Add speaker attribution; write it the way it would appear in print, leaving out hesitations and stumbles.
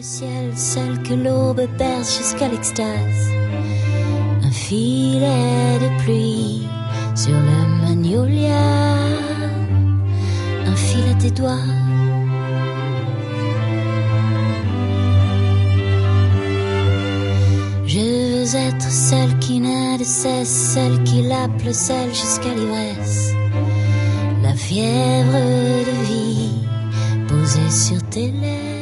Speaker 1: le ciel, celle que l'aube berce jusqu'à l'extase. Un filet de pluie sur le magnolia, un fil à tes doigts. Je veux être celle qui n'a de cesse, celle qui lappe le sel jusqu'à l'ivresse. La fièvre de vie posée sur tes lèvres.